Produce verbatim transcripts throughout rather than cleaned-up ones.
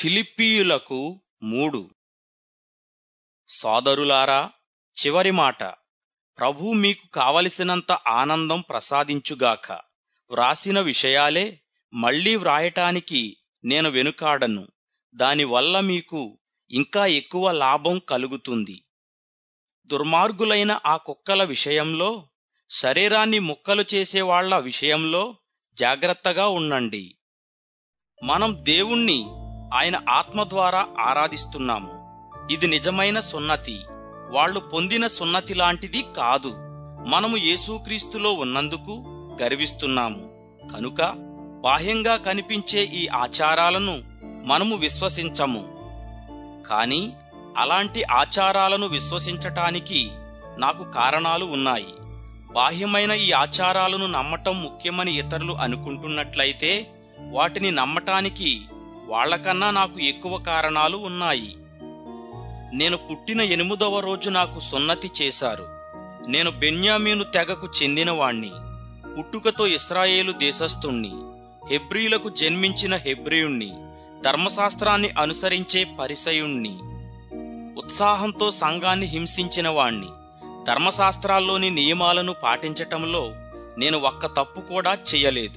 ఫిలిప్పీయులకు మూడు. సోదరులారా, చివరి మాట. ప్రభువు మీకు కావలసినంత ఆనందం ప్రసాదించుగాక. వ్రాసిన విషయాలే మళ్లీ వ్రాయటానికి నేను వెనుకాడను. దానివల్ల మీకు ఇంకా ఎక్కువ లాభం కలుగుతుంది. దుర్మార్గులైన ఆ కుక్కల విషయంలో, శరీరాన్ని ముక్కలు చేసేవాళ్ల విషయంలో జాగ్రత్తగా ఉండండి. మనం దేవుణ్ణి ఆయన ఆత్మ ద్వారా ఆరాధిస్తున్నాము. ఇది నిజమైన సున్నతి. వాళ్లు పొందిన సున్నతి లాంటిది కాదు. మనము యేసుక్రీస్తులో ఉన్నందుకు గర్విస్తున్నాము. కనుక బాహ్యంగా కనిపించే ఈ ఆచారాలను మనము విశ్వసించము. కాని అలాంటి ఆచారాలను విశ్వసించటానికి నాకు కారణాలు ఉన్నాయి. బాహ్యమైన ఈ ఆచారాలను నమ్మటం ముఖ్యమని ఇతరులు అనుకుంటున్నట్లయితే వాటిని నమ్మటానికి వాళ్లకన్నా నాకు ఎక్కువ కారణాలు ఉన్నాయి. నేను పుట్టిన ఎనిమిదవ రోజు నాకు సున్నతి చేశారు. నేను బెన్యామీను తెగకు చెందినవాణ్ణి. పుట్టుకతో ఇశ్రాయేలు దేశస్థుణ్ణి. హెబ్రీయులకు జన్మించిన హెబ్రీయుణ్ణి. ధర్మశాస్త్రాన్ని అనుసరించే పరిసయుణ్ణి. ఉత్సాహంతో సంఘాన్ని హింసించిన వాణ్ణి. ధర్మశాస్త్రాల్లోని నియమాలను పాటించటంలో నేను ఒక్క తప్పు కూడా చెయ్యలేదు.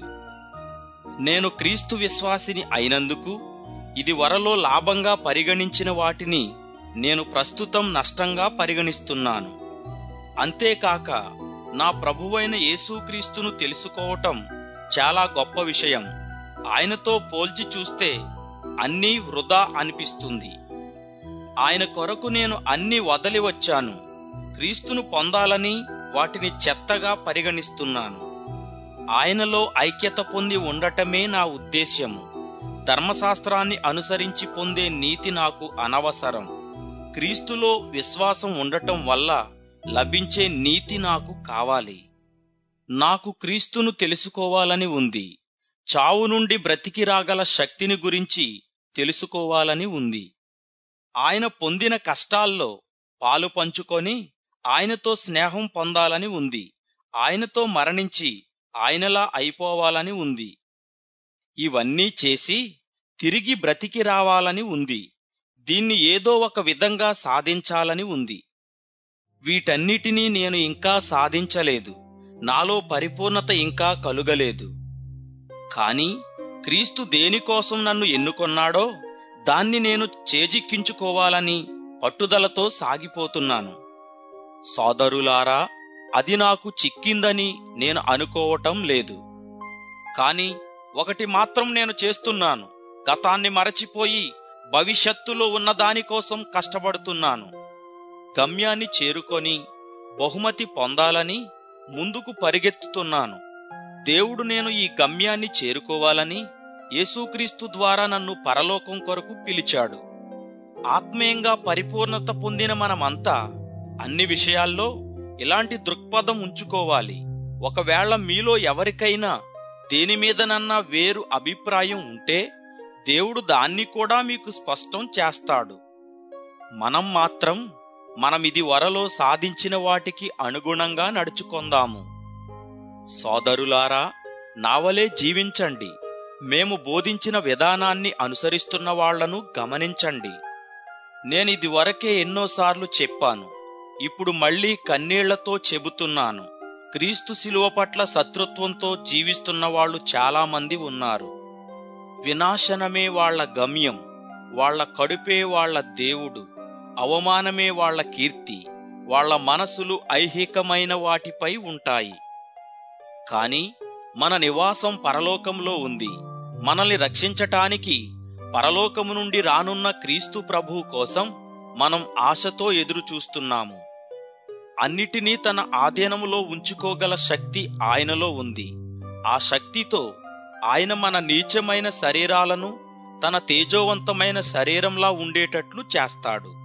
నేను క్రీస్తు విశ్వాసిని అయినందుకు ఇది వరలో లాభంగా పరిగణించిన వాటిని నేను ప్రస్తుతం నష్టంగా పరిగణిస్తున్నాను. అంతేకాక నా ప్రభువైన యేసుక్రీస్తును తెలుసుకోవటం చాలా గొప్ప విషయం. ఆయనతో పోల్చి చూస్తే అన్నీ వృధా అనిపిస్తుంది. ఆయన కొరకు నేను అన్ని వదిలి వచ్చాను. క్రీస్తును పొందాలని వాటిని చెత్తగా పరిగణిస్తున్నాను. ఆయనలో ఐక్యత పొంది ఉండటమే నా ఉద్దేశ్యము. ధర్మశాస్త్రాన్ని అనుసరించి పొందే నీతి నాకు అనవసరం. క్రీస్తులో విశ్వాసం ఉండటం వల్ల లభించే నీతి నాకు కావాలి. నాకు క్రీస్తును తెలుసుకోవాలని ఉంది. చావు నుండి బ్రతికి రాగల శక్తిని గురించి తెలుసుకోవాలని ఉంది. ఆయన పొందిన కష్టాల్లో పాలు పంచుకొని ఆయనతో స్నేహం పొందాలని ఉంది. ఆయనతో మరణించి ఆయనలా అయిపోవాలని ఉంది. ఇవన్నీ చేసి తిరిగి బ్రతికి రావాలని ఉంది. దీన్ని ఏదో ఒక విధంగా సాధించాలని ఉంది. వీటన్నిటినీ నేను ఇంకా సాధించలేదు. నాలో పరిపూర్ణత ఇంకా కలుగలేదు. కాని క్రీస్తు దేనికోసం నన్ను ఎన్నుకొన్నాడో దాన్ని నేను చేజిక్కించుకోవాలని పట్టుదలతో సాగిపోతున్నాను. సోదరులారా, అది నాకు చిక్కిందని నేను అనుకోవటం లేదు. కాని ఒకటి మాత్రం నేను చేస్తున్నాను. గతాన్ని మరచిపోయి భవిష్యత్తులో ఉన్న దానికోసం కష్టపడుతున్నాను. గమ్యాన్ని చేరుకొని బహుమతి పొందాలని ముందుకు పరిగెత్తుతున్నాను. దేవుడు నేను ఈ గమ్యాన్ని చేరుకోవాలని యేసుక్రీస్తు ద్వారా నన్ను పరలోకం కొరకు పిలిచాడు. ఆత్మీయంగా పరిపూర్ణత పొందిన మనమంతా అన్ని విషయాల్లో ఇలాంటి దృక్పథం ఉంచుకోవాలి. ఒకవేళ మీలో ఎవరికైనా దేని మీదనన్నా వేరు అభిప్రాయం ఉంటే దేవుడు దాన్ని కూడా మీకు స్పష్టం చేస్తాడు. మనం మాత్రం మనమిది వరలో సాధించిన వాటికి అనుగుణంగా నడుచుకొందాము. సోదరులారా, నావలే జీవించండి. మేము బోధించిన విధానాన్ని అనుసరిస్తున్న వాళ్లను గమనించండి. నేనిది వరకే ఎన్నోసార్లు చెప్పాను. ఇప్పుడు మళ్లీ కన్నీళ్లతో చెబుతున్నాను. క్రీస్తు శిలువ పట్ల శత్రుత్వంతో జీవిస్తున్న వాళ్ళు చాలామంది ఉన్నారు. వినాశనమే వాళ్ల గమ్యం. వాళ్ల కడుపే వాళ్ల దేవుడు. అవమానమే వాళ్ల కీర్తి. వాళ్ల మనసులు ఐహికమైన వాటిపై ఉంటాయి. కాని మన నివాసం పరలోకంలో ఉంది. మనల్ని రక్షించటానికి పరలోకము నుండి రానున్న క్రీస్తు ప్రభువు కోసం మనం ఆశతో ఎదురు చూస్తున్నాము. అన్నిటినీ తన ఆధీనములో ఉంచుకోగల శక్తి ఆయనలో ఉంది. ఆ శక్తితో ఆయన మన నీచమైన శరీరాలను తన తేజోవంతమైన శరీరంలా ఉండేటట్లు చేస్తాడు.